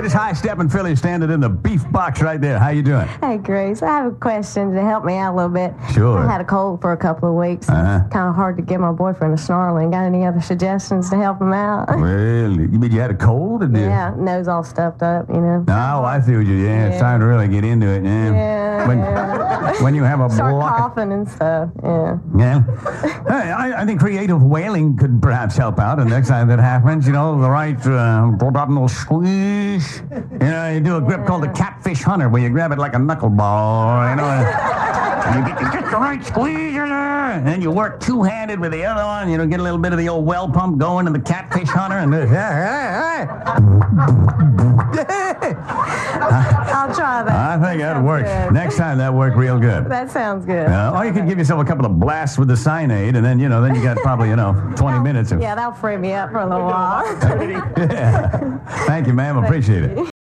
This high-stepping filly standing in the beef box right there. How you doing? Hey, Grace, I have a question to help me out a little bit. Sure. I had a cold for a couple of weeks. Uh-huh. It's kind of hard to get my boyfriend to snarling. Got any other suggestions to help him out? Well, you mean you had a cold? Or Yeah, nose all stuffed up, you know. Oh, I see what you. Yeah, it's time to really get into it. When you have a Start block. coughing and stuff, yeah. Yeah. Hey, I think creative whaling could perhaps help out. And next time that happens, the right bottom squeeze. You do a grip called the catfish hunter, where you grab it like a knuckleball. And you get just the right squeeze in there, and then you work two-handed with the other one. Get a little bit of the old well pump going in the catfish hunter, and I'll try that. I think that sounds works. good. Next time that worked real good. That sounds good. Or you could give yourself a couple of blasts with the cyanide, and then you got probably 20 minutes of. Yeah, that'll free me up for a little while. Yeah. Thank you, ma'am. Appreciate it.